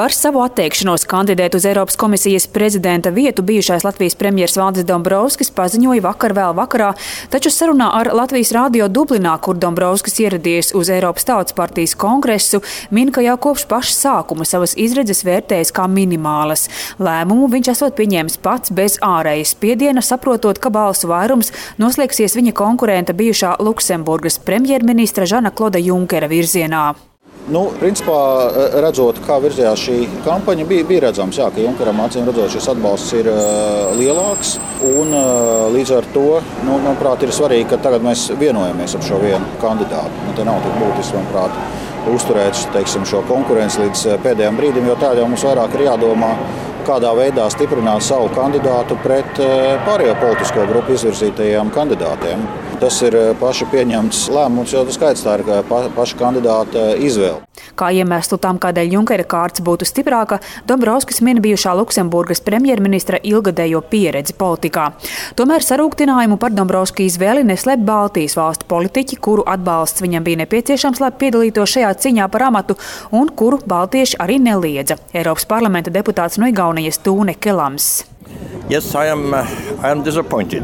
Par savu atteikšanos kandidēt uz Eiropas komisijas prezidenta vietu bijušais Latvijas premjers Valdis Dombrovskis paziņoja vakar vēl vakarā, taču sarunā ar Latvijas radio Dublinā, kur Dombrovskis ieradies uz Eiropas Tautas partijas kongresu, min, ka jau kopš paša sākuma savas izredzes vērtējas kā minimālas. Lēmumu viņš esot pieņēmis pats bez ārējas spiediena, saprotot, ka balsu vairums noslēgsies viņa konkurenta bijušā Luksemburgas premjerministra Žana Kloda Junkera virzienā. Principā, redzot, kā virzījās šī kampaņa, bija redzams, ka Junkeram acīm redzot šis atbalsts ir lielāks. Un līdz ar to, manuprāt, ir svarīgi, ka tagad mēs vienojamies ap šo vienu kandidātu. Te nav tik būtiski, manuprāt, uzturēt, šo konkurenci līdz pēdējiem brīdim, jo tādēļ mums vairāk ir jādomā, kādā veidā stiprināt savu kandidātu pret pārējo politisko grupu izvirzītajiem kandidātiem. Tas ir paša pieņemts lēmums, jo tas skaidrs tā ir paša kandidāta izvēle. Kā iemeslu tam, kādēļ Junkera kārts būtu stiprāka, Dombrovskis min bijušā Luksemburgas premjerministra ilgadējo pieredzi politikā. Tomēr sarūktinājumu par Dombrovska izvēli neslēp Baltijas valstu politiķi, kuru atbalsts viņam bija nepieciešams, lai piedalītos šajā cīņā par amatu, un kuru baltieši arī neliedza. Eiropas parlamenta deputāts no Igaunijas Tūne Kelams. Yes, I am disappointed.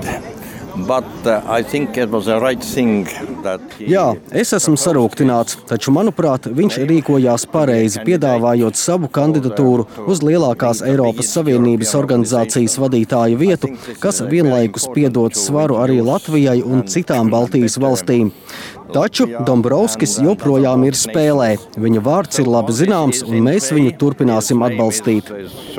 Jā, es esmu sarūktināts, taču, manuprāt, viņš rīkojās pareizi, piedāvājot savu kandidatūru uz lielākās Eiropas Savienības organizācijas vadītāja vietu, kas vienlaikus piedod svaru arī Latvijai un citām Baltijas valstīm. Taču Dombrovskis joprojām ir spēlē. Viņa vārds ir labi zināms, un mēs viņu turpināsim atbalstīt.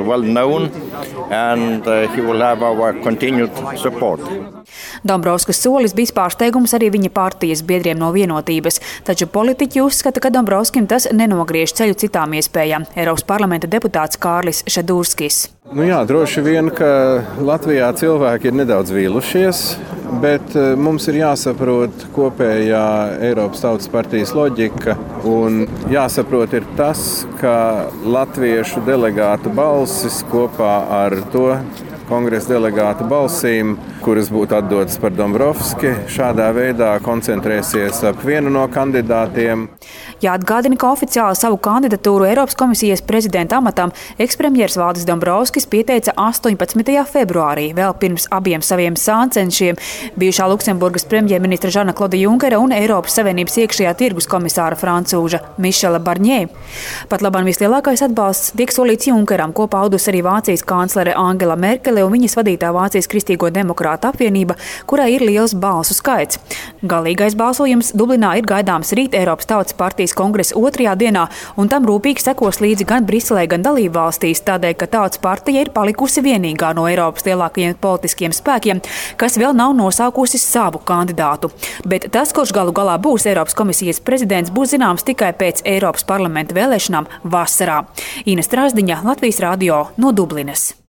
Dombrovskas solis bija pārsteigums arī viņa partijas biedriem no Vienotības, taču politiķi uzskata, ka Dombrovskim tas nenogriež ceļu citām iespējām. Eiropas parlamenta deputāts Kārlis Šadūrskis. Droši vien, ka Latvijā cilvēki ir nedaudz vīlušies, bet mums ir jāsaprot kopējā Eiropas Tautas partijas loģika un jāsaprot ir tas, ka latviešu delegātu balsis kopā ar to kongresa delegātu balsīm, kuras būtu atdotas par Dombrovski, šādā veidā koncentrēsies ap vienu no kandidātiem. Jāatgādina, ka oficiāli savu kandidatūru Eiropas komisijas prezidenta amatam ekspremjers Valdis Dombrovskis pieteica 18. februārī, vēl pirms abiem saviem sāncenšiem, bijušā Luksemburgas premjerministra Žana Kloda Junkera un Eiropas Savienības iekšējā tirgus komisāra francūža Mišela Barņē. Pat labāk vislielākais atbalsts tiek solīts Junkeram, ko paudus arī Vācijas kanclere Angela Merkele un viņas vadītā Vācijas Kristīgo demokrātu apvienība, kurai ir liels balsu skaits. Galīgais balsojums Dublinā ir gaidāms rīt Eiropas Tautas partijas kongresa 2. dienā, un tam rūpīgi sekos līdzi gan Briselē, gan dalībvalstīs, tādēļ, ka Tautas partija ir palikusi vienīgā no Eiropas lielākajiem politiskiem spēkiem, kas vēl nav nosaukusi savu kandidātu. Bet tas, kurš galu galā būs Eiropas komisijas prezidents, būs zināms tikai pēc Eiropas parlamenta vēlēšanām vasarā. Ina Strāzdiņa, Latvijas radio no Dublinas.